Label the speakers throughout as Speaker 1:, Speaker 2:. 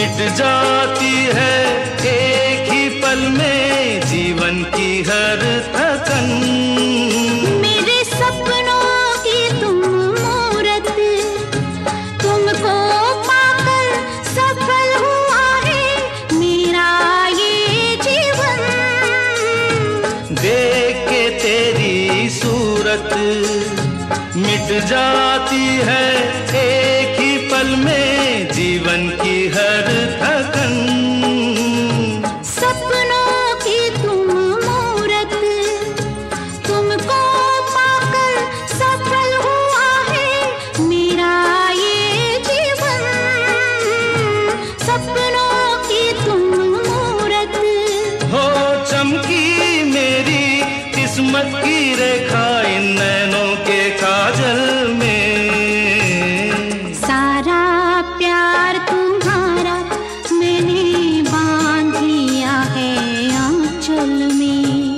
Speaker 1: मिट जाती है एक ही पल में जीवन की हर थकन।
Speaker 2: मेरे सपनों की तुम मूरत, तुमको पाकर सफल हुआ है मेरा ये जीवन।
Speaker 1: देख के तेरी सूरत मिट जाती है एक ही पल में जीवन की हर थकन।
Speaker 2: सपनों की तुम मूरत, तुमको पाकर सफल हुआ है मेरा ये जीवन। सपनों की तुम मूरत
Speaker 1: हो चमकी मेरी किस्मत की रेखा इन नैनों के काजल में।
Speaker 2: सारा प्यार तुम्हारा मैंने बांध लिया है आंचल में।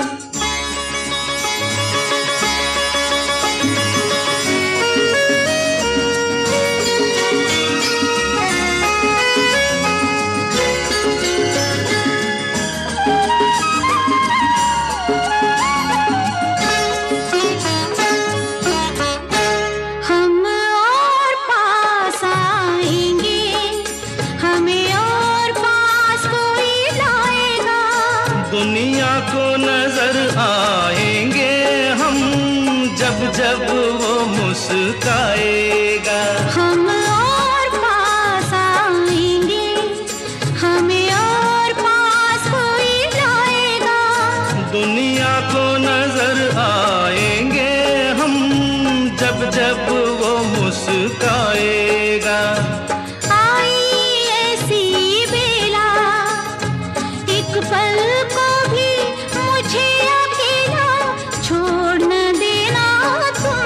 Speaker 2: हम और पास आएंगे, हमें और पास कोई लाएगा।
Speaker 1: दुनिया को नजर आएंगे हम जब जब वो मुस्काएगा।
Speaker 2: हम और पास आएंगे, हमें और पास कोई लाएगा।
Speaker 1: दुनिया को नजर आएंगे हम जब जब वो मुस्काएगा।
Speaker 2: आई ऐसी बेला, एक पल को भी मुझे अकेला छोड़ न देना तुम।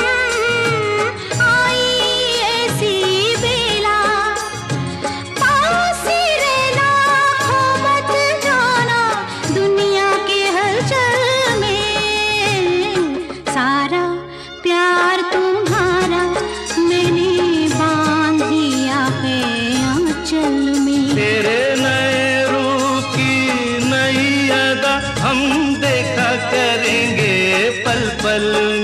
Speaker 2: आई ऐसी बेला, पास ही रहना, खो मत जाना दुनिया के हलचल में। सारा प्यार तुम्हारा मैंने बांध लिया है आंचल में।
Speaker 1: तेरे नए रूप की नई अदा हम देखा करेंगे पल पल